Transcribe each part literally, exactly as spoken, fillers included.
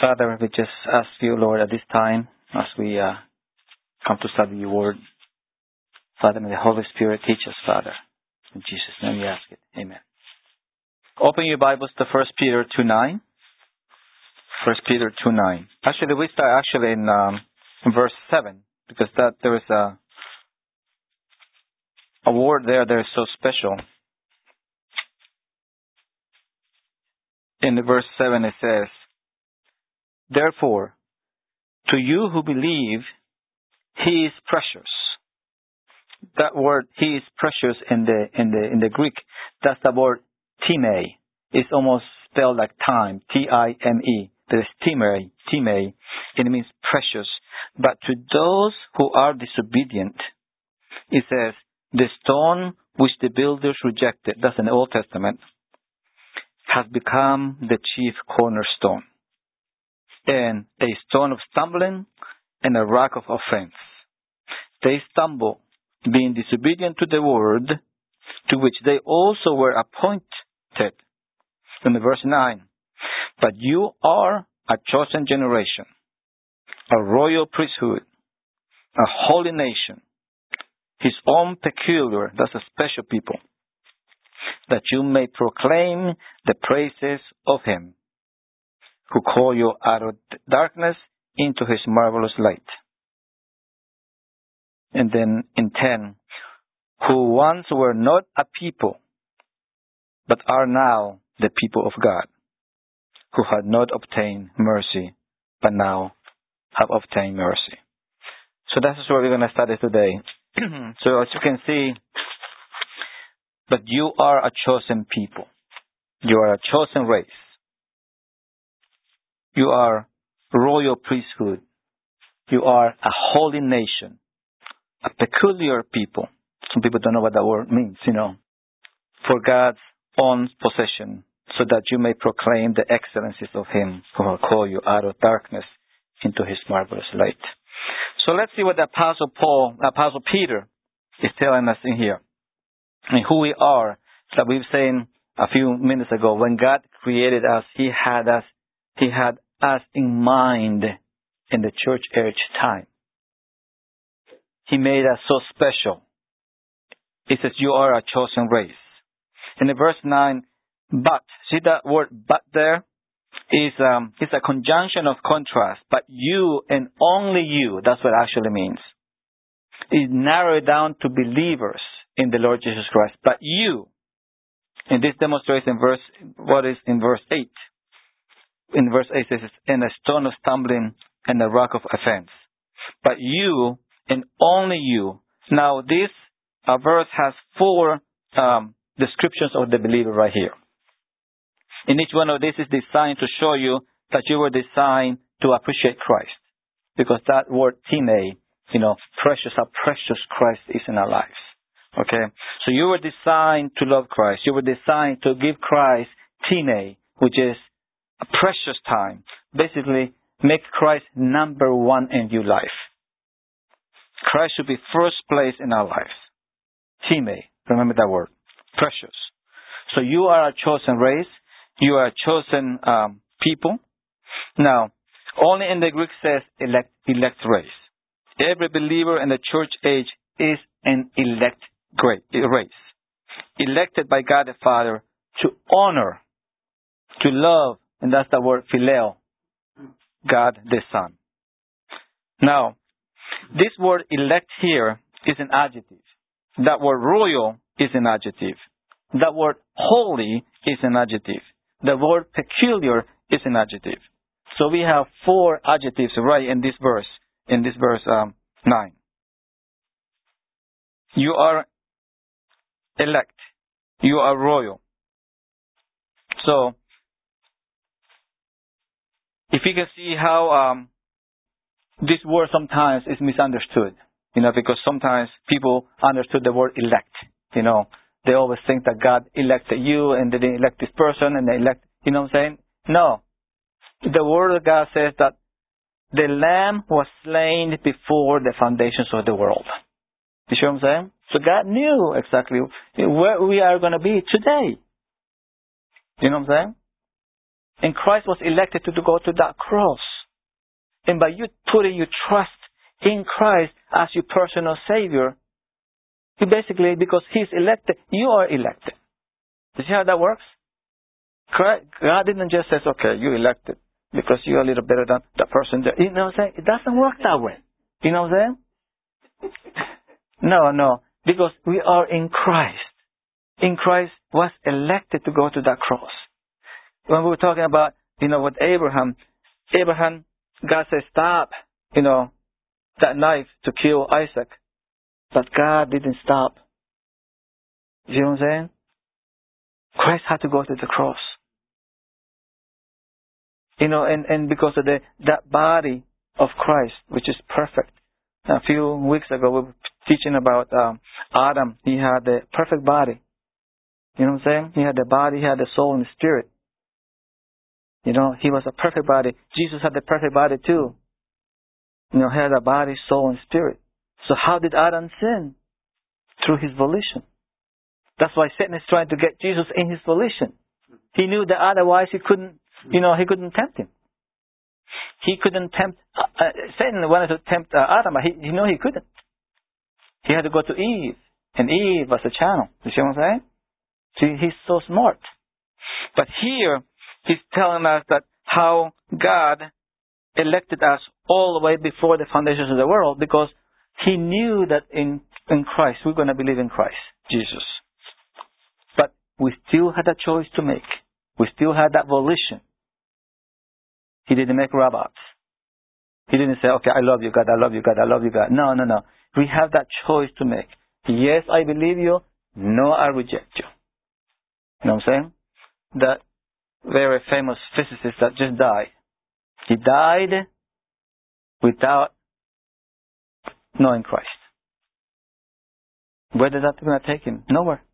Father, we just ask you, Lord, at this time, as we uh, come to study your word, Father, may the Holy Spirit teach us, Father. In Jesus' name we ask it. Amen. Open your Bibles to First Peter two nine. First Peter two nine. Actually, we start actually in, um, in verse seven, because that there is a, a word there that is so special. In the verse seven it says, "Therefore, to you who believe, he is precious." That word, he is precious in the in the in the Greek. That's the word time. It's almost spelled like time. T I M E. There's time, time. It means precious. But to those who are disobedient, it says, the stone which the builders rejected, that's in the Old Testament, has become the chief cornerstone, and a stone of stumbling and a rock of offense. They stumble, being disobedient to the word, to which they also were appointed. In the verse nine, "But you are a chosen generation, a royal priesthood, a holy nation, his own peculiar," that's a special people, "that you may proclaim the praises of him who called you out of darkness into his marvelous light." And then in ten, "who once were not a people, but are now the people of God, who had not obtained mercy, but now have obtained mercy." So that's what we're going to study today. So as you can see, but you are a chosen people. You are a chosen race. You are royal priesthood. You are a holy nation, a peculiar people. Some people don't know what that word means, you know. For God's own possession, so that you may proclaim the excellencies of him who will call you out of darkness into his marvelous light. So let's see what the Apostle Paul, Apostle Peter is telling us in here. And who we are, that we've seen a few minutes ago. When God created us, he had us, he had us in mind in the church age time. He made us so special. He says, you are a chosen race. In the verse nine, but, see that word but there? Is um, it's a conjunction of contrast. But you and only you, that's what it actually means. Is narrowed down to believers in the Lord Jesus Christ. But you, and this demonstrates in verse, what is in verse eight. In verse eight it says, "and a stone of stumbling and a rock of offense." But you and only you. Now this uh, verse has four um, descriptions of the believer right here. And each one of these is designed to show you that you were designed to appreciate Christ. Because that word, time, you know, precious, how precious Christ is in our lives. Okay? So you were designed to love Christ. You were designed to give Christ time, which is a precious time. Basically, make Christ number one in your life. Christ should be first place in our lives. Time, remember that word. Precious. So you are a chosen race. You are a chosen um, people. Now, only in the Greek says elect, elect race. Every believer in the church age is an elect race. Elected by God the Father to honor, to love, and that's the word phileo, God the Son. Now, this word elect here is an adjective. That word royal is an adjective. That word holy is an adjective. The word peculiar is an adjective. So we have four adjectives right in this verse, in this verse um, nine. You are elect. You are royal. So, if you can see how um, this word sometimes is misunderstood, you know, because sometimes people understood the word elect, you know. They always think that God elected you and they didn't elect this person and they elect, you know what I'm saying? No. The word of God says that the Lamb was slain before the foundations of the world. You see what I'm saying? So God knew exactly where we are going to be today. You know what I'm saying? And Christ was elected to, to go to that cross. And by you putting your trust in Christ as your personal Savior, you basically, because He's elected, you are elected. You see how that works? God didn't just say, okay, you're elected because you're a little better than the person there. You know what I'm saying? It doesn't work that way. You know what I'm saying? No, no. Because we are in Christ. In Christ was elected to go to that cross. When we were talking about, you know, with Abraham, Abraham, God said, stop, you know, that knife to kill Isaac. But God didn't stop. You know what I'm saying? Christ had to go to the cross. You know, and, and because of the that body of Christ, which is perfect. A few weeks ago, we were teaching about um, Adam. He had the perfect body. You know what I'm saying? He had the body, he had the soul and the spirit. You know, he was a perfect body. Jesus had the perfect body too. You know, he had a body, soul, and spirit. So how did Adam sin? Through his volition. That's why Satan is trying to get Jesus in his volition. He knew that otherwise he couldn't, you know, he couldn't tempt him. He couldn't tempt, uh, uh, Satan wanted to tempt uh, Adam, but he, he knew he couldn't. He had to go to Eve. And Eve was a channel. You see what I'm saying? See, he's so smart. But here, he's telling us that how God elected us all the way before the foundations of the world, because He knew that in, in Christ, we're going to believe in Christ, Jesus. But we still had a choice to make. We still had that volition. He didn't make robots. He didn't say, okay, I love you, God, I love you, God, I love you, God. No, no, no. We have that choice to make. Yes, I believe you. No, I reject you. You know what I'm saying? That very famous physicist that just died. He died without knowing Christ. Where did that going to take him? Nowhere.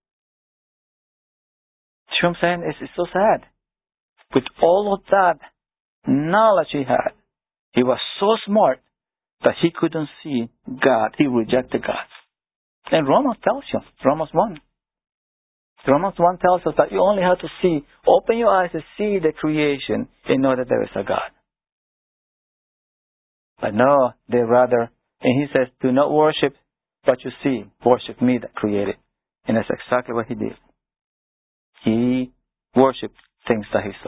See what I'm saying? It's, it's so sad. With all of that knowledge he had, he was so smart that he couldn't see God. He rejected God. And Romans tells you, Romans one. Romans one tells us that you only have to see, open your eyes to see the creation and know that there is a God. But no, they rather, and he says, do not worship what you see, worship me that created. And that's exactly what he did. He worshipped things that he saw.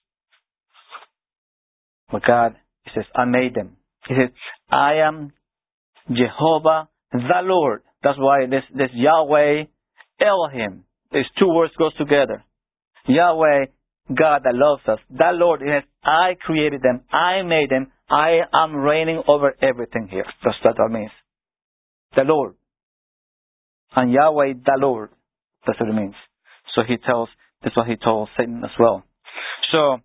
But God, he says, I made them. He says, I am Jehovah the Lord. That's why this, this Yahweh, Elohim, these two words goes together. Yahweh, God that loves us. That Lord, he says, I created them. I made them. I am reigning over everything here. That's what that means. The Lord. And Yahweh, the Lord. That's what it means. So he tells, that's what he told Satan as well. So,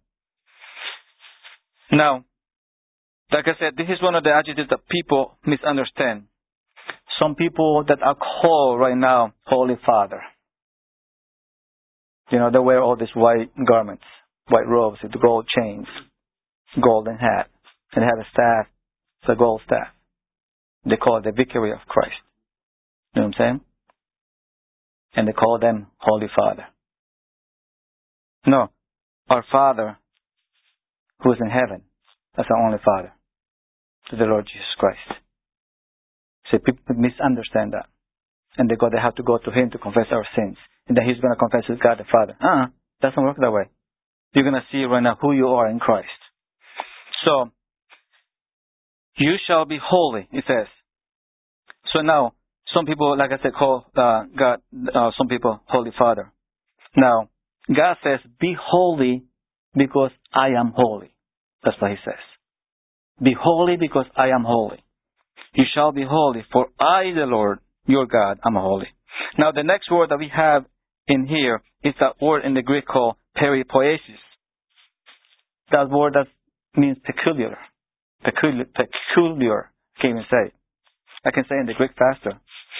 now, like I said, this is one of the adjectives that people misunderstand. Some people that are called right now Holy Father. You know, they wear all these white garments, white robes with gold chains, golden hat, and they have a staff. It's a gold staff. They call it the Vicary of Christ. You know what I'm saying? And they call them Holy Father. No, our Father who is in heaven, that's our only Father, to the Lord Jesus Christ. So people misunderstand that. And they go, they have to go to Him to confess our sins. And then He's going to confess with God the Father. Uh-uh. Doesn't work that way. You're going to see right now who you are in Christ. So, you shall be holy, it says. So now, some people, like I said, call uh, God, uh, some people, Holy Father. Now, God says, be holy because I am holy. That's what He says. Be holy because I am holy. You shall be holy, for I, the Lord, your God, am holy. Now, the next word that we have in here is that word in the Greek called peripoiesis. That word that means peculiar. Peculiar. Peculiar. I can't even say it. I can say in the Greek faster.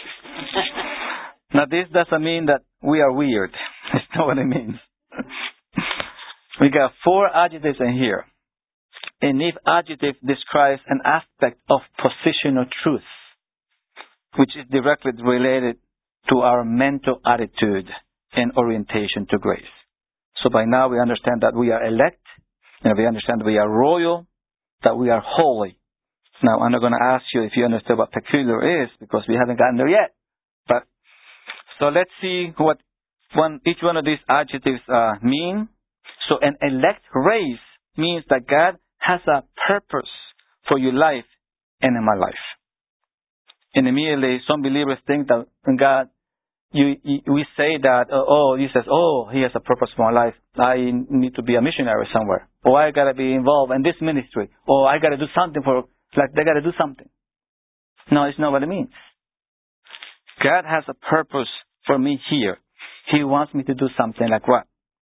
Now, this doesn't mean that we are weird. That's not what it means. We got four adjectives in here. And each adjective describes an aspect of positional truth, which is directly related to our mental attitude and orientation to grace. So by now we understand that we are elect, and we understand that we are royal, that we are holy. Now I'm not going to ask you if you understand what peculiar is, because we haven't gotten there yet. But so let's see what one each one of these adjectives uh, mean. So an elect race means that God has a purpose for your life and in my life. And immediately some believers think that God, you, you we say that, uh, oh, he says, oh, he has a purpose for my life. I need to be a missionary somewhere. Or I got to be involved in this ministry. Or I got to do something for, like they got to do something. No, it's not what it means. God has a purpose for me here. He wants me to do something like what?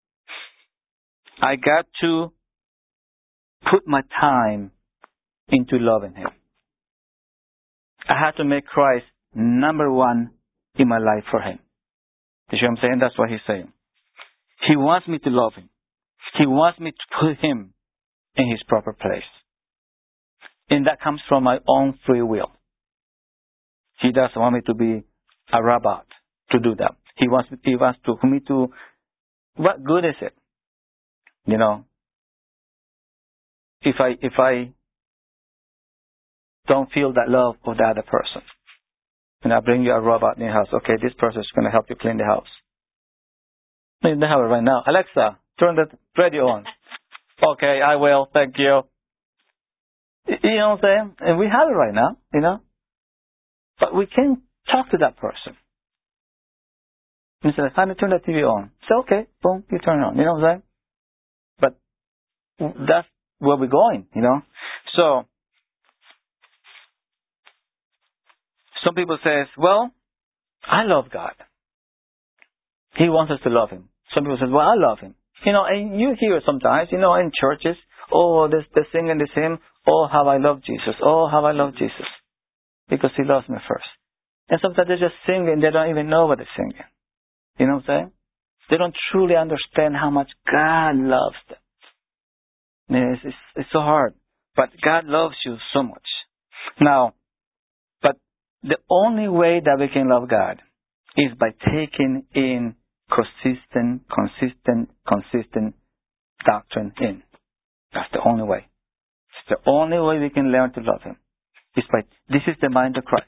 I got to put my time into loving Him. I had to make Christ number one in my life for Him. You see what I'm saying? That's what He's saying. He wants me to love Him. He wants me to put Him in His proper place. And that comes from my own free will. He doesn't want me to be a robot to do that. He wants, he wants to, for me to, what good is it? You know, if I, if I don't feel that love of the other person, and I bring you a robot in your house, okay, this person is going to help you clean the house. They have it right now. Alexa, turn the radio on. Okay, I will, thank you. You know what I'm saying? And we have it right now, you know. But we can't talk to that person. You say, honey, turn the T V on. Say, okay, boom, you turn it on. You know what I'm saying? But that's where we're going, you know. So, some people say, well, I love God. He wants us to love Him. Some people say, well, I love Him. You know, and you hear sometimes, you know, in churches, oh, they're, they're singing this hymn, oh, how I love Jesus, oh, how I love Jesus. Because He loves me first. And sometimes they're just singing, they don't even know what they're singing. You know what I'm saying? They don't truly understand how much God loves them. It's, it's, it's so hard. But God loves you so much. Now, but the only way that we can love God is by taking in consistent, consistent, consistent doctrine in. That's the only way. It's the only way we can learn to love Him. It's by, this is the mind of Christ.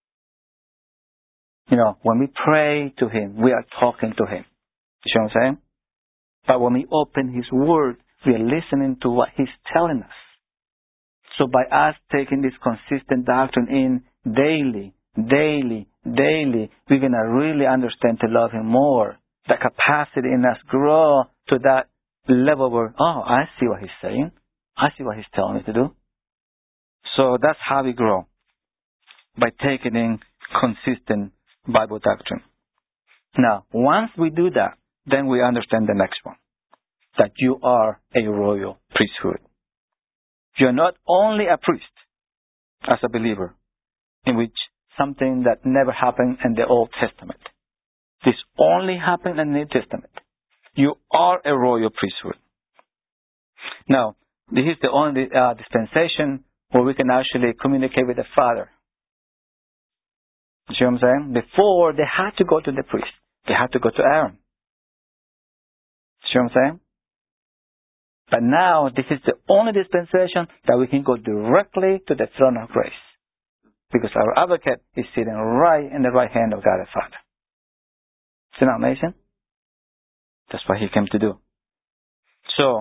You know, when we pray to Him, we are talking to Him. You see what I'm saying? But when we open His Word, we are listening to what He's telling us. So by us taking this consistent doctrine in daily, daily, daily, we're going to really understand to love Him more. The capacity in us grow to that level where, oh, I see what He's saying. I see what He's telling me to do. So that's how we grow. By taking in consistent Bible doctrine. Now, once we do that, then we understand the next one. That you are a royal priesthood. You're not only a priest as a believer, in which something that never happened in the Old Testament. This only happened in the New Testament. You are a royal priesthood. Now, this is the only uh, dispensation where we can actually communicate with the Father. You see what I'm saying? Before, they had to go to the priest. They had to go to Aaron. See what I'm saying? But now, this is the only dispensation that we can go directly to the throne of grace. Because our advocate is sitting right in the right hand of God the Father. Isn't that amazing? That's what He came to do. So,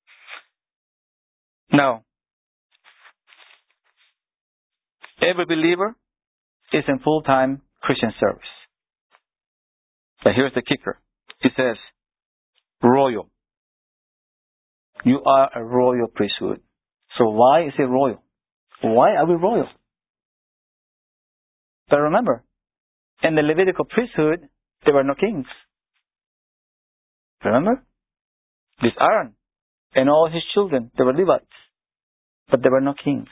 now, every believer is in full-time Christian service. But here's the kicker. It says, royal. You are a royal priesthood. So why is it royal? Why are we royal? But remember, in the Levitical priesthood, there were no kings. Remember? This Aaron and all his children, they were Levites. But there were no kings.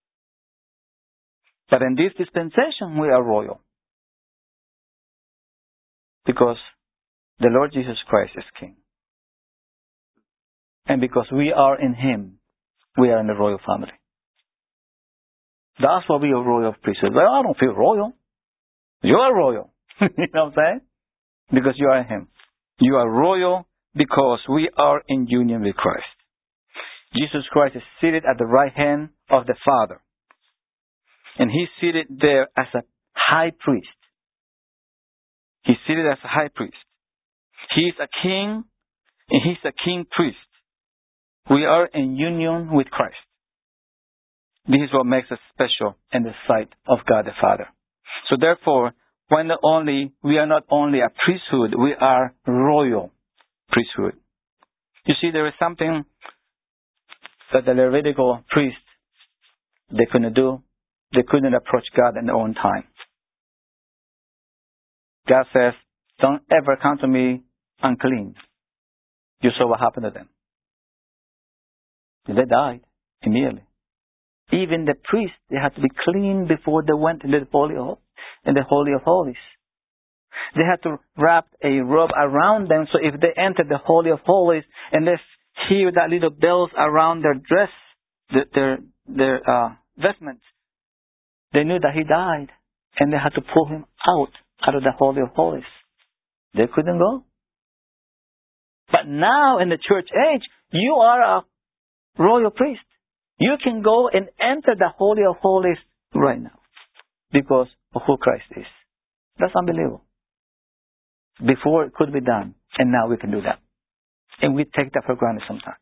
But in this dispensation, we are royal. Because the Lord Jesus Christ is King. And because we are in Him, we are in the royal family. That's why we are royal priesthood. Well, I don't feel royal. You are royal. You know what I'm saying? Because you are in Him. You are royal because we are in union with Christ. Jesus Christ is seated at the right hand of the Father. And He's seated there as a high priest. He's seated as a high priest. He is a king, and He's a king priest. We are in union with Christ. This is what makes us special in the sight of God the Father. So therefore, when not only, we are not only a priesthood, we are royal priesthood. You see, there is something that the Levitical priests, they couldn't do. They couldn't approach God in their own time. God says, don't ever come to me unclean. You saw what happened to them. They died immediately. Even the priests, they had to be clean before they went into the Holy of, in the Holy of Holies. They had to wrap a robe around them, so if they entered the Holy of Holies and they hear that little bells around their dress, their their, their uh, vestments, they knew that he died, and they had to pull him out out of the Holy of Holies. They couldn't go. But now in the church age, you are a royal priest. You can go and enter the Holy of Holies right now because of who Christ is. That's unbelievable. Before it could be done, and now we can do that. And we take that for granted sometimes.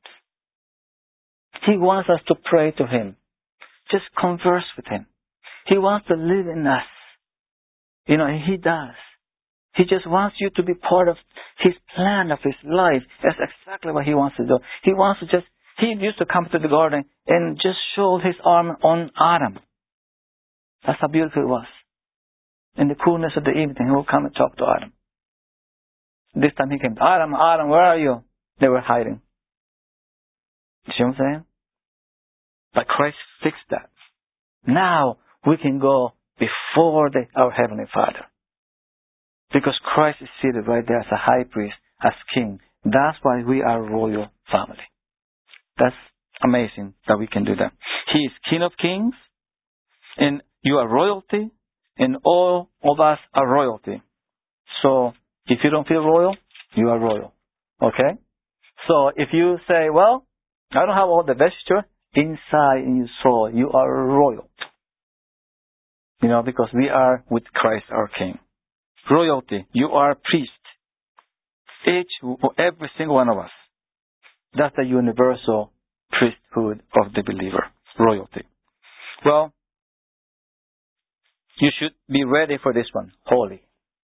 He wants us to pray to Him. Just converse with Him. He wants to live in us. You know, and He does. He just wants you to be part of His plan of His life. That's exactly what He wants to do. He wants to just, He used to come to the garden and just show His arm on Adam. That's how beautiful it was. In the coolness of the evening, He will come and talk to Adam. This time He came, Adam, Adam, where are you? They were hiding. You see what I'm saying? But Christ fixed that. Now we can go before the, our Heavenly Father. Because Christ is seated right there as a high priest, as king. That's why we are a royal family. That's amazing that we can do that. He is King of Kings, and you are royalty, and all of us are royalty. So, if you don't feel royal, you are royal. Okay? So, if you say, well, I don't have all the vesture, inside in your soul, you are royal. You know, because we are with Christ our King. Royalty, you are a priest. Each, every single one of us. That's the universal priesthood of the believer. Royalty. Well, you should be ready for this one. Holy.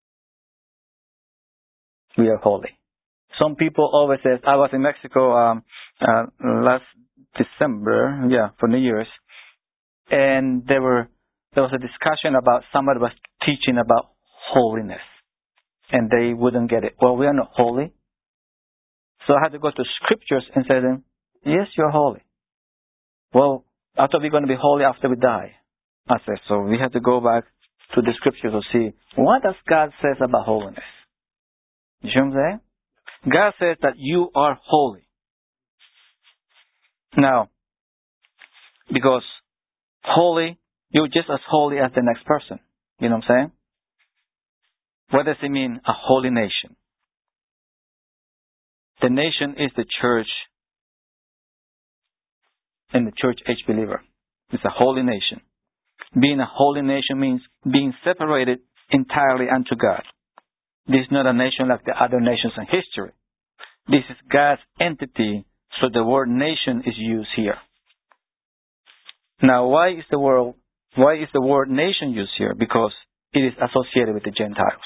We are holy. Some people always say, I was in Mexico um, uh, last December, yeah, for New Year's, and there were there was a discussion about somebody was teaching about holiness, and they wouldn't get it. Well, we are not holy. So I had to go to scriptures and say to them, yes, you're holy. Well, I thought we we're going to be holy after we die. I said, so we have to go back to the scriptures to see what does God says about holiness. You see what I'm saying? God says that you are holy. Now, because holy, you're just as holy as the next person. You know what I'm saying? What does it mean, a holy nation? The nation is the church and the church age believer. It's a holy nation. Being a holy nation means being separated entirely unto God. This is not a nation like the other nations in history. This is God's entity, so the word nation is used here. Now, why is the word, why is the word nation used here? Because it is associated with the Gentiles.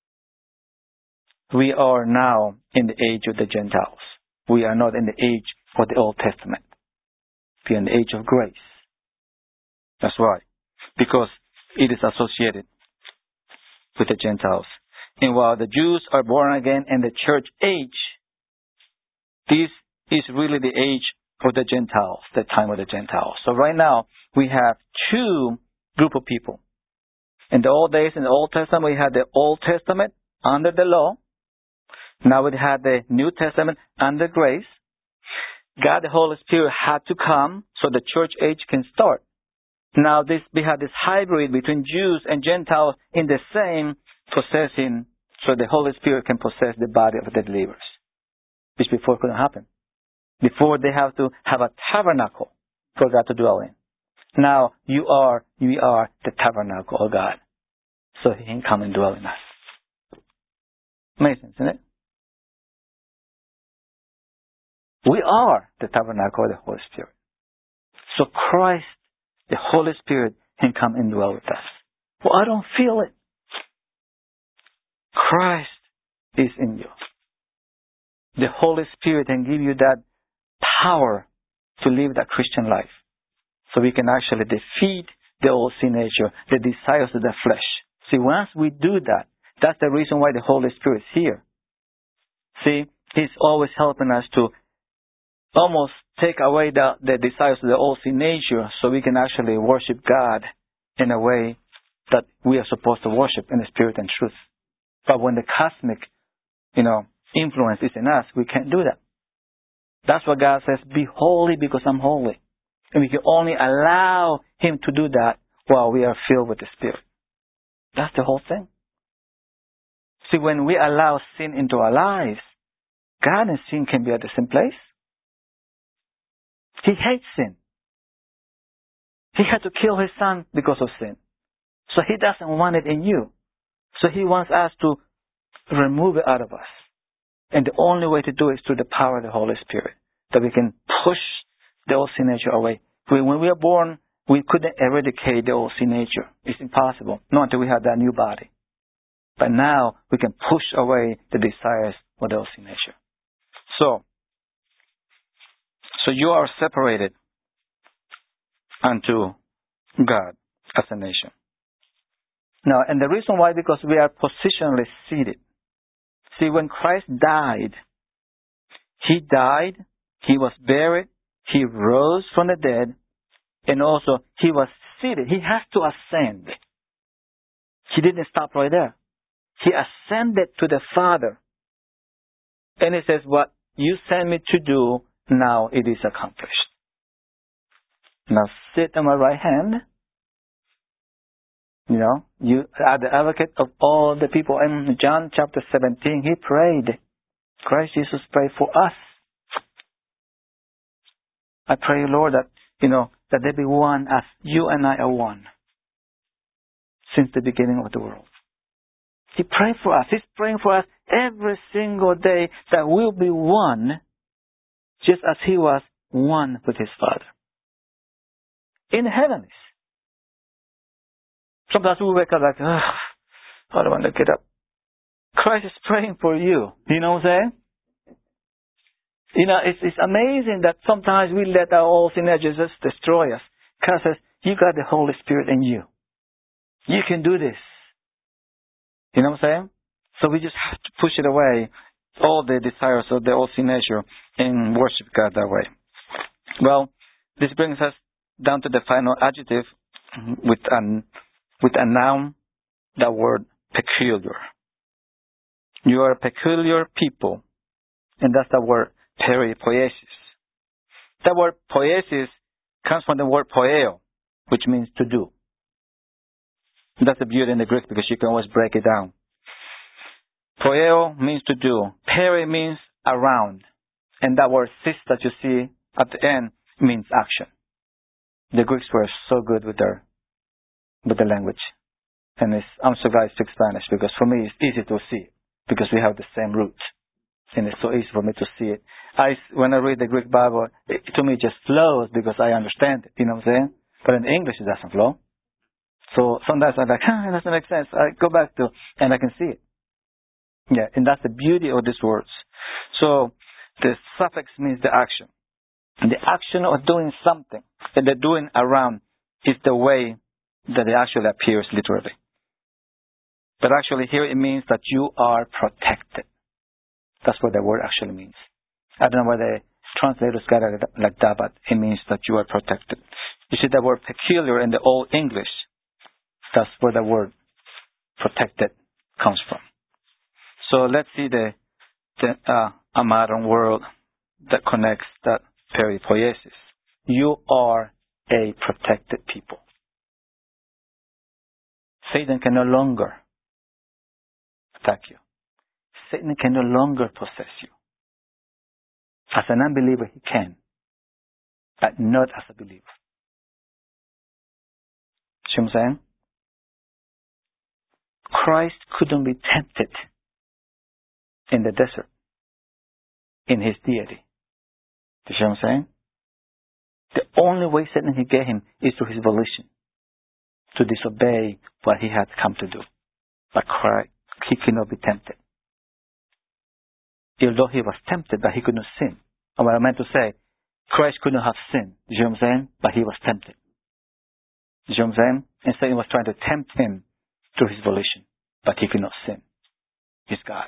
We are now in the age of the Gentiles. We are not in the age of the Old Testament. We are in the age of grace. That's right. Because it is associated with the Gentiles. And while the Jews are born again in the church age, this is really the age of the Gentiles, the time of the Gentiles. So right now, we have two group of people. In the old days, in the Old Testament, we had the Old Testament under the law. Now we had the New Testament under grace. God, the Holy Spirit, had to come so the church age can start. Now this we have this hybrid between Jews and Gentiles in the same possessing, so the Holy Spirit can possess the body of the believers. which before couldn't happen. Before they have to have a tabernacle for God to dwell in. Now you are, we are the tabernacle of God. So He can come and dwell in us. Amazing, isn't it? We are the tabernacle of the Holy Spirit. So Christ, the Holy Spirit, can come and dwell with us. Well, I don't feel it. Christ is in you. The Holy Spirit can give you that power to live that Christian life. So we can actually defeat the old sin nature, the desires of the flesh. See, once we do that, that's the reason why the Holy Spirit is here. See, He's always helping us to almost take away the, the desires of the old sin nature so we can actually worship God in a way that we are supposed to worship in the spirit and truth. But when the cosmic, you know, influence is in us, we can't do that. That's what God says, be holy because I'm holy. And we can only allow Him to do that while we are filled with the Spirit. That's the whole thing. See, when we allow sin into our lives, God and sin can be at the same place. He hates sin. He had to kill His Son because of sin. So He doesn't want it in you. So He wants us to remove it out of us. And the only way to do it is through the power of the Holy Spirit. That we can push the old sin nature away. When we are born, we couldn't eradicate the old sin nature. It's impossible. Not until we have that new body. But now we can push away the desires of the old sin nature. So, so you are separated unto God as a nation. Now, and the reason why, because we are positionally seated. See, when Christ died, He died, He was buried, He rose from the dead, and also He was seated. He has to ascend. He didn't stop right there. He ascended to the Father. And He says, what you sent me to do, now it is accomplished. Now sit on my right hand. You know, you are the advocate of all the people. In John chapter seventeen, He prayed. Christ Jesus prayed for us. I pray, Lord, that, you know, that they be one as you and I are one. Since the beginning of the world. He prayed for us. He's praying for us every single day that we'll be one, just as He was one with His Father. In the heavens. Sometimes we wake up like, oh, I don't want to get up. Christ is praying for you. You know what I'm saying? You know, it's, it's amazing that sometimes we let our old sin nature just destroy us. God says, you got the Holy Spirit in you. You can do this. You know what I'm saying? So we just have to push it away, all the desires of the old sin nature, and worship God that way. Well, this brings us down to the final adjective with an with a noun, the word peculiar. You are a peculiar people, and that's the word peripoiesis. The word poiesis comes from the word poieo, which means to do. That's the beauty in the Greek because you can always break it down. Poieo means to do. Peri means around. And that word sis that you see at the end means action. The Greeks were so good with their with the language. And it's, I'm so glad I speak Spanish because for me it's easy to see it because we have the same root. And it's so easy for me to see it. I, when I read the Greek Bible, it, to me it just flows because I understand it. You know what I'm saying? But in English it doesn't flow. So sometimes I'm like, ah, it doesn't make sense. I go back to, and I can see it. Yeah, and that's the beauty of these words. So the suffix means the action. And the action of doing something that they're doing around is the way that it actually appears literally. But actually here it means that you are protected. That's what the word actually means. I don't know why the translators got it like that, but it means that you are protected. You see the word peculiar in the Old English. That's where the word protected comes from. So let's see the, the uh, a modern world that connects that peripoiesis. You are a protected people. Satan can no longer attack you. Satan can no longer possess you. As an unbeliever, he can. But not as a believer. See what I'm saying? Christ couldn't be tempted in the desert in his deity. You see what I'm saying? The only way Satan he gave him is through his volition to disobey what he had come to do. But Christ, he cannot be tempted. Although he was tempted, but he could not sin. And what I meant to say, Christ could not have sinned. You see what I'm saying? But he was tempted. You see what I'm saying? And Satan was trying to tempt him through his volition. But he could not sin. He's God.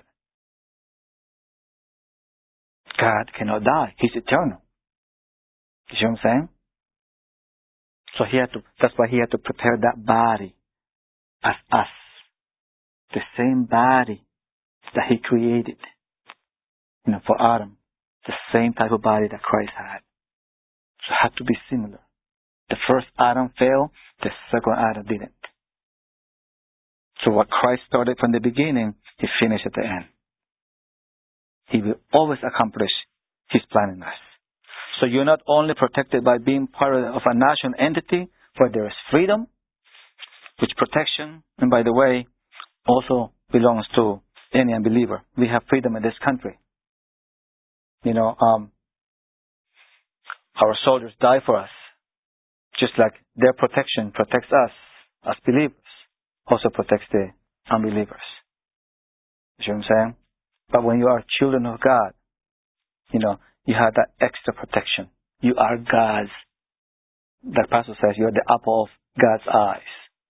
God cannot die. He's eternal. You see what I'm saying? So he had to, that's why he had to prepare that body as us. The same body that he created. You know, for Adam. The same type of body that Christ had. So it had to be similar. The first Adam failed, the second Adam didn't. So what Christ started from the beginning, he finished at the end. He will always accomplish his plan in us. So you're not only protected by being part of a national entity where there is freedom, which protection, and by the way, also belongs to any unbeliever. We have freedom in this country. You know, um, our soldiers die for us. Just like their protection protects us as believers, also protects the unbelievers. You see what I'm saying? But when you are children of God, you know, you have that extra protection. You are God's, the pastor says, you are the apple of God's eyes.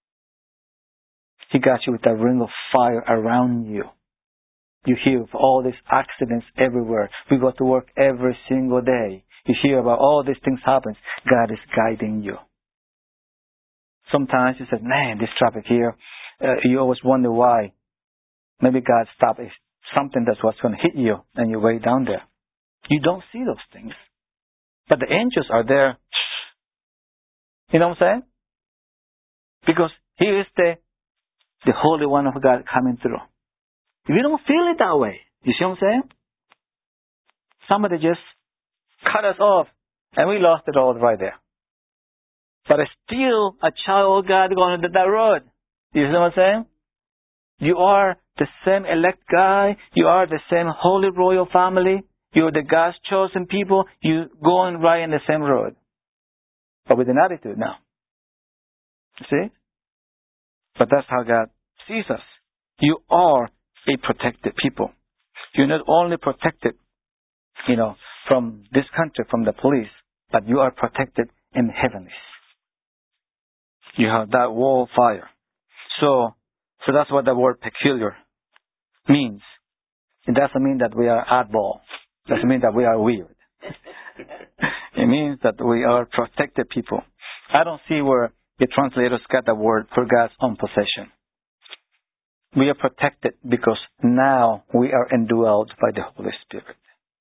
He got you with a ring of fire around you. You hear of all these accidents everywhere. We go to work every single day. You hear about all these things happen. God is guiding you. Sometimes you say, man, this traffic here, uh, you always wonder why. Maybe God stopped something that's what's going to hit you and you're way down there. You don't see those things. But the angels are there. You know what I'm saying? Because He is the, the Holy One of God coming through. We don't feel it that way. You see what I'm saying? Somebody just cut us off and we lost it all right there. But it's still a child of God going on that road. You see what I'm saying? You are the same elect guy. You are the same holy royal family. You're the God's chosen people. You're going right in the same road. But with an attitude now. You see? But that's how God sees us. You are a protected people. You're not only protected, you know, from this country, from the police, but you are protected in the heavens. You have that wall of fire. So, so that's what the word peculiar means. It doesn't mean that we are oddball. It doesn't mean that we are weird. It means that we are protected people. I don't see where the translators got the word for God's own possession. We are protected because now we are indwelled by the Holy Spirit.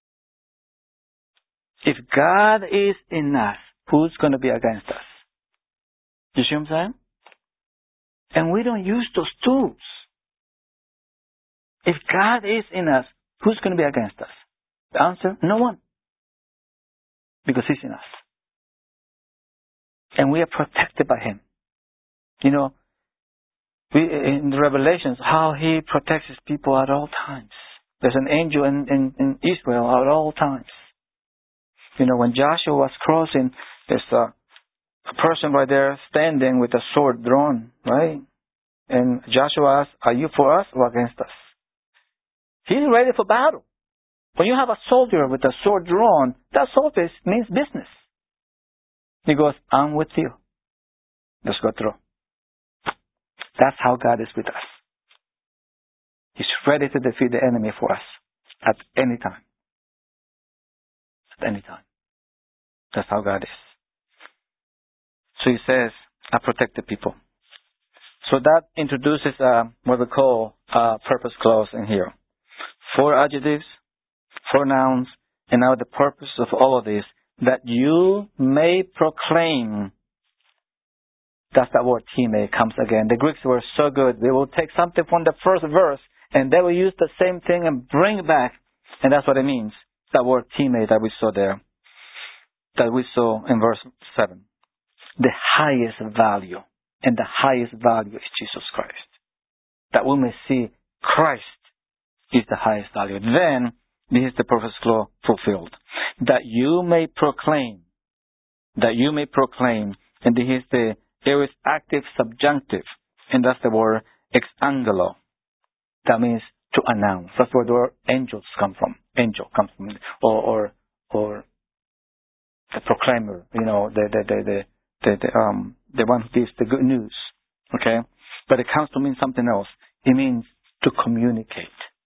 If God is in us, who's going to be against us? You see what I'm saying? And we don't use those tools. If God is in us, who's going to be against us? The answer, no one. Because He's in us. And we are protected by Him. You know, we, in the Revelations, how He protects His people at all times. There's an angel in, in, in Israel at all times. You know, when Joshua was crossing, there's a, a person right there standing with a sword drawn, right? And Joshua asked, are you for us or against us? He's ready for battle. When you have a soldier with a sword drawn, that soldier means business. He goes, I'm with you. Let's go through. That's how God is with us. He's ready to defeat the enemy for us at any time. At any time. That's how God is. So He says, I protect the people. So that introduces uh, what we call a purpose clause in here. Four adjectives, four nouns, and now the purpose of all of this, that you may proclaim. That's that word time comes again. The Greeks were so good. They will take something from the first verse and they will use the same thing and bring it back. And that's what it means. that word teammate that we saw there, that we saw in verse seven. The highest value, and the highest value is Jesus Christ. That we may see Christ is the highest value. Then, this is the prophet's law fulfilled. That you may proclaim, that you may proclaim, and this is the aorist active subjunctive, and that's the word ex angelo. That means to announce. That's where the word angels come from. Angel comes from, or or or the proclaimer. You know, the the the the, the, the um the one who gives the good news. Okay, but it comes to mean something else. It means to communicate.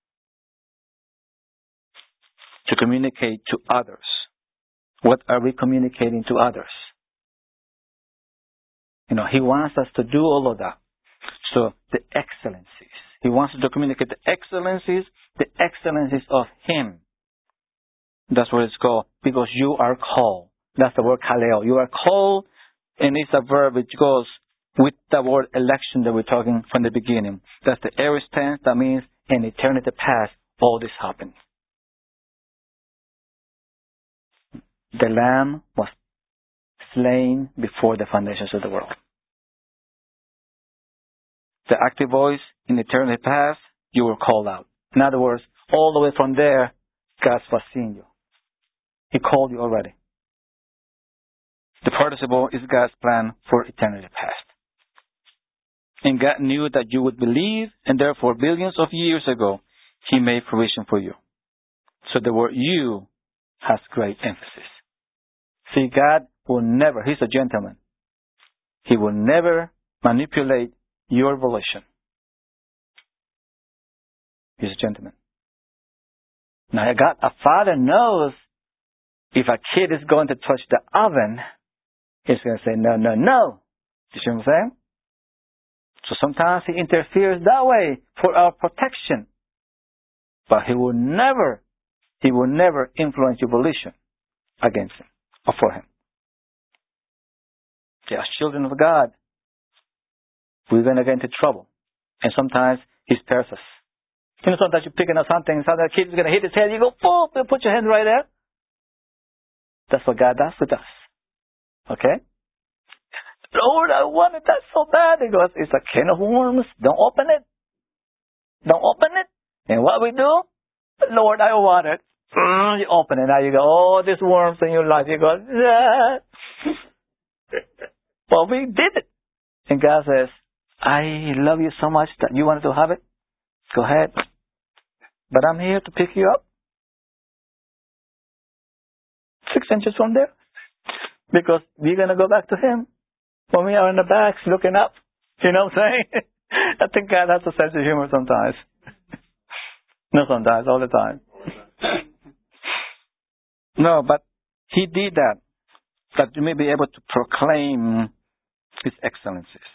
To communicate to others. What are we communicating to others? You know, He wants us to do all of that. So, the excellencies. He wants us to communicate the excellencies, the excellencies of Him. That's what it's called. Because you are called. That's the word kaleo. You are called, and it's a verb which goes with the word election that we're talking from the beginning. That's the aorist tense. That means in eternity past, all this happened. The Lamb was slain before the foundations of the world. The active voice, in eternity past, you were called out. In other words, all the way from there, God's foreseeing you. He called you already. The participle is God's plan for eternity past. And God knew that you would believe, and therefore billions of years ago, He made provision for you. So the word you has great emphasis. See, God will never, He's a gentleman. He will never manipulate your volition. He's a gentleman. Now, God, a father knows if a kid is going to touch the oven, He's going to say, no, no, no. You see what I'm saying? So sometimes He interferes that way for our protection. But He will never, He will never influence your volition against Him or for Him. Yeah, as children of God, we're going to get into trouble. And sometimes He spares us. You know, sometimes you're picking up something, sometimes the kid is going to hit his head, you go, boom, put your hand right there. That's what God does with us. Okay? Lord, I wanted that so bad. He goes, it's a can of worms. Don't open it. Don't open it. And what we do? Lord, I want it. Mm, you open it. Now you go, oh, there's worms in your life. You go, yeah. Well, we did it. And God says, I love you so much that you wanted to have it. Go ahead. But I'm here to pick you up. Six inches from there. Because we're going to go back to Him. When we are in the back looking up. You know what I'm saying? I think God has a sense of humor sometimes. Not sometimes, all the time. No, but He did that. That you may be able to proclaim His excellencies.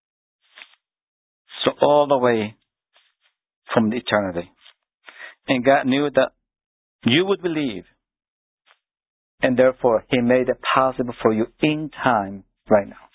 So all the way from the eternity. And God knew that you would believe. And therefore, He made it possible for you in time right now.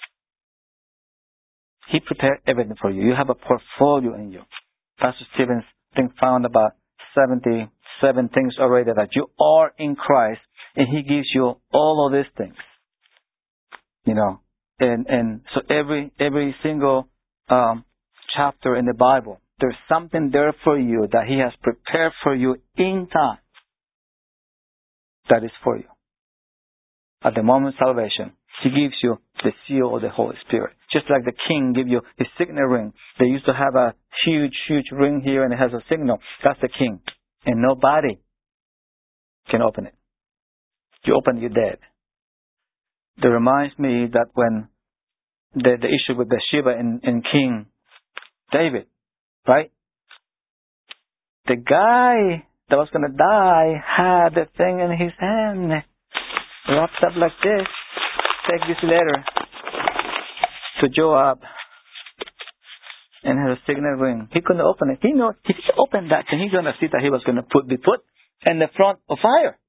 He prepared everything for you. You have a portfolio in you. Pastor Stevens, I think, found about seventy-seven things already that you are in Christ. And He gives you all of these things. You know. And and so every every single um, chapter in the Bible, there's something there for you that He has prepared for you in time. That is for you. At the moment of salvation, He gives you the seal of the Holy Spirit. Just like the king gave you his signet ring. They used to have a huge, huge ring here and it has a signal. That's the king. And nobody can open it. You open it, you're dead. That reminds me that when the, the issue with Bathsheba and, and King David, right? The guy that was going to die had the thing in his hand, wrapped up like this. Take this letter to Joab and had a signet ring. He couldn't open it. He know if he opened that, then he's going to see that he was going to put be put in the front of fire.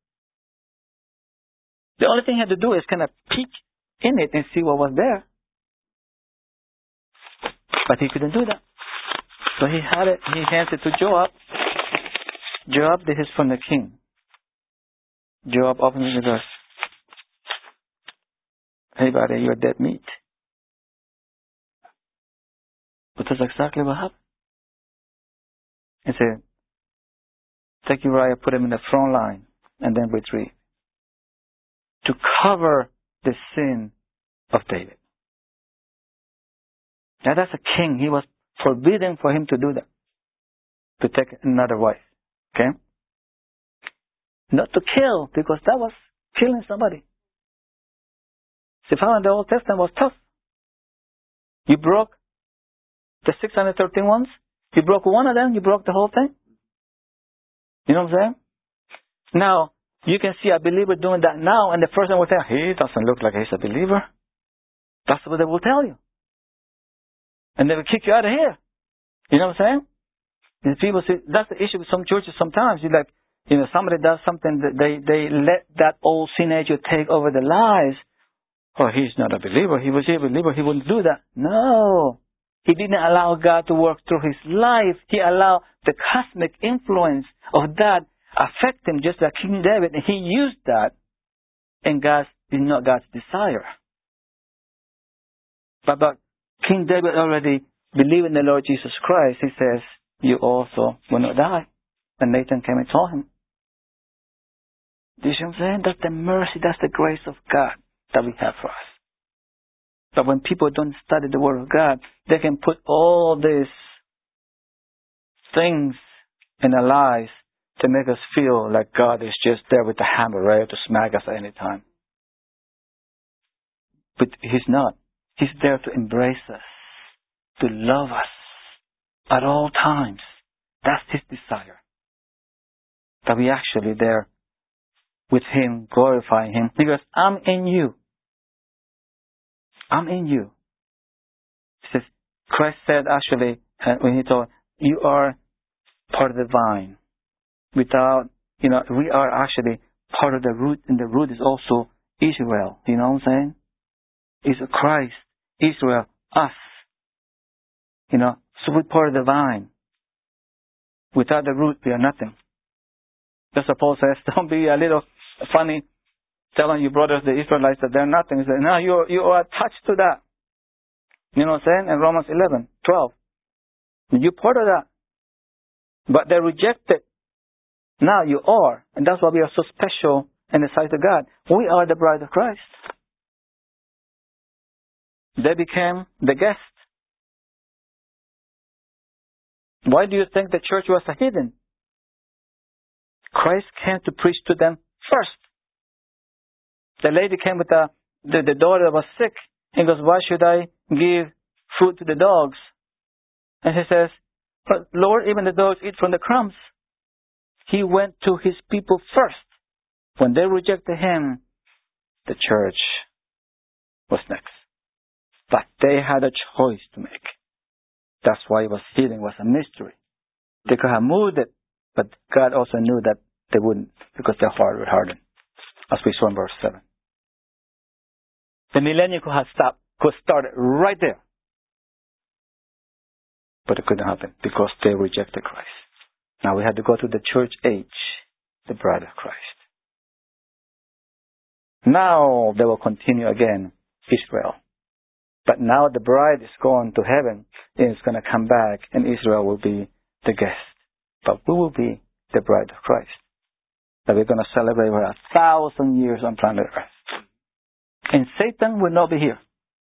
The only thing he had to do is kind of peek in it and see what was there. But he couldn't do that. So he had it. He hands it to Joab. Joab, this is from the king. Joab opens the door. Hey, buddy, you're dead meat. But that's exactly what happened. He said, take Uriah, put him in the front line, and then retreat. To cover the sin of David. Now that's a king. He was forbidden for him to do that. To take another wife. Okay? Not to kill, because that was killing somebody. The found in the Old Testament was tough. You broke the six hundred thirteen ones. You broke one of them, you broke the whole thing. You know what I'm saying? Now, you can see a believer doing that now, and the person will tell, he doesn't look like he's a believer. That's what they will tell you. And they will kick you out of here. You know what I'm saying? And people say, that's the issue with some churches sometimes. You like, you know, somebody does something that they, they let that old sin nature take over their lives. Oh, he's not a believer. He was a believer. He wouldn't do that. No. He didn't allow God to work through his life. He allowed the cosmic influence of that affect him, just like King David. And he used that, and God is not God's desire. But, but King David already believed in the Lord Jesus Christ. He says, you also will not die. And Nathan came and told him. Do you see what I'm saying? That's the mercy, that's the grace of God that we have for us. But when people don't study the Word of God, they can put all these things in our lives to make us feel like God is just there with the hammer, ready to smack us at any time. But He's not. He's there to embrace us, to love us at all times. That's His desire. That we actually there with Him, glorifying Him. Because I'm in you. I'm in you. He says, Christ said actually, uh, when He told, you are part of the vine. Without, you know, we are actually part of the root, and the root is also Israel. You know what I'm saying? It's Christ, Israel, us. You know, so we're part of the vine. Without the root, we are nothing. That's what Paul says. Don't be a little funny telling your brothers, the Israelites, that they're nothing. He says, no, you you are attached to that. You know what I'm saying? In Romans eleven, twelve. You're part of that. But they rejected. Now you are. And that's why we are so special in the sight of God. We are the bride of Christ. They became the guest. Why do you think the church was a heathen? Christ came to preach to them first. The lady came with the, the, the daughter that was sick and goes, why should I give food to the dogs? And he says, but Lord, even the dogs eat from the crumbs. He went to his people first. When they rejected him, the church was next. But they had a choice to make. That's why it was hidden. It was a mystery. They could have moved it, but God also knew that they wouldn't, because their heart would harden, as we saw in verse seven. The millennium could have stopped, could have started right there. But it couldn't happen because they rejected Christ. Now we had to go to the church age, the bride of Christ. Now they will continue again, Israel. But now the bride is going to heaven and is going to come back, and Israel will be the guest. But we will be the bride of Christ. That we're going to celebrate for a thousand years on planet Earth. And Satan will not be here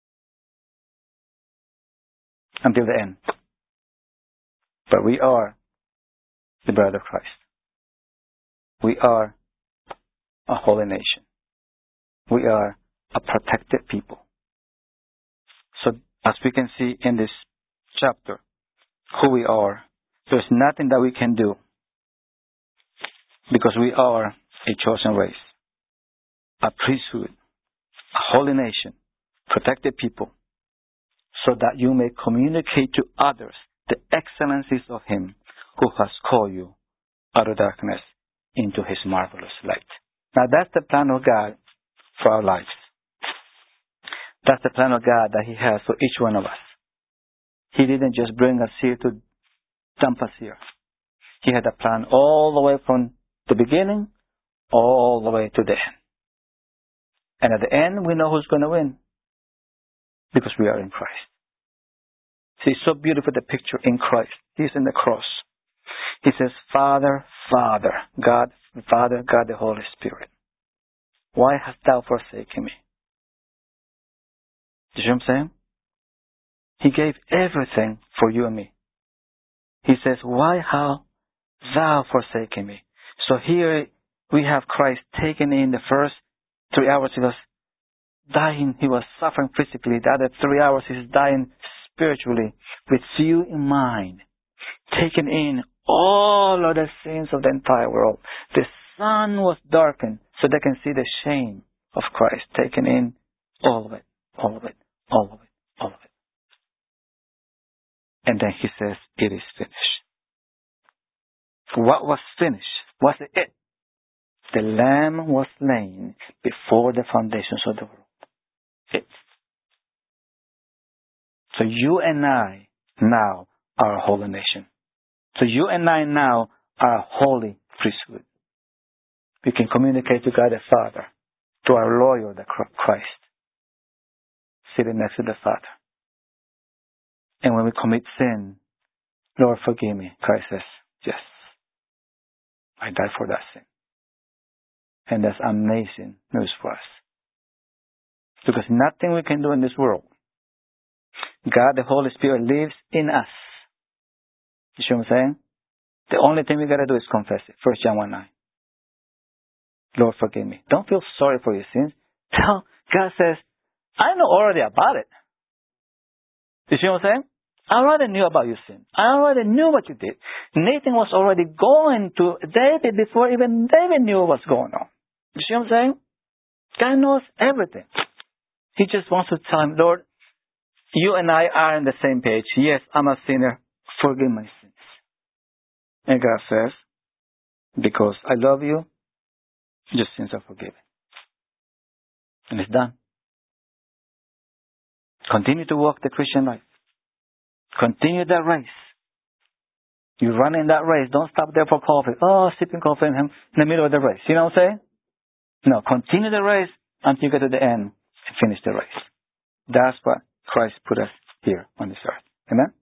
until the end. But we are the bride of Christ. We are a holy nation. We are a protected people. So, as we can see in this chapter, who we are, there's nothing that we can do because we are a chosen race, a priesthood, a holy nation, protected people, so that you may communicate to others the excellencies of Him who has called you out of darkness into His marvelous light. Now that's the plan of God for our lives. That's the plan of God that He has for each one of us. He didn't just bring us here to dump us here. He had a plan all the way from the beginning, all the way to the end. And at the end, we know who's going to win. Because we are in Christ. See, it's so beautiful, the picture in Christ. He's in the cross. He says, Father, Father, God, Father, God, the Holy Spirit. Why hast thou forsaken me? Do you know what I'm saying? He gave everything for you and me. He says, why hast thou forsaken me? So here we have Christ taken in the first three hours. He was dying. He was suffering physically. The other three hours he's dying spiritually with you in mind. Taken in all of the sins of the entire world. The sun was darkened so they can see the shame of Christ. Taken in all of it, all of it, all of it, all of it. And then he says, it is finished. What was finished? What's it? The Lamb was slain before the foundations of the world. It. So you and I now are a holy nation. So you and I now are a holy priesthood. We can communicate to God the Father, to our lawyer, the Christ, sitting next to the Father. And when we commit sin, Lord, forgive me. Christ says, yes, I died for that sin. And that's amazing news for us. Because nothing we can do in this world. God, the Holy Spirit, lives in us. You see what I'm saying? The only thing we got to do is confess it. First John one nine. Lord, forgive me. Don't feel sorry for your sins. Tell, God says, I know already about it. You see what I'm saying? I already knew about your sin. I already knew what you did. Nathan was already going to David before even David knew what's going on. You see what I'm saying? God knows everything. He just wants to tell him, Lord, you and I are on the same page. Yes, I'm a sinner. Forgive my sins. And God says, because I love you, your sins are forgiven. And it's done. Continue to walk the Christian life. Continue that race. You run in that race. Don't stop there for coffee. Oh, sipping coffee in the middle of the race. You know what I'm saying? No, continue the race until you get to the end and finish the race. That's what Christ put us here on this earth. Amen?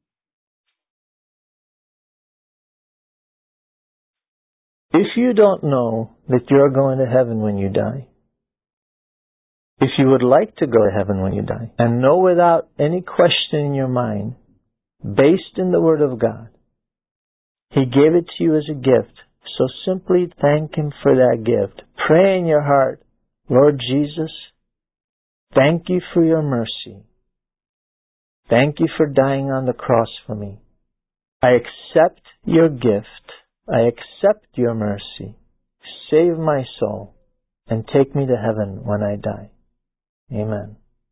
If you don't know that you're going to heaven when you die, if you would like to go to heaven when you die, and know without any question in your mind, based in the Word of God, He gave it to you as a gift, so simply thank Him for that gift. Pray in your heart, Lord Jesus, thank you for your mercy. Thank you for dying on the cross for me. I accept your gift. I accept your mercy. Save my soul and take me to heaven when I die. Amen.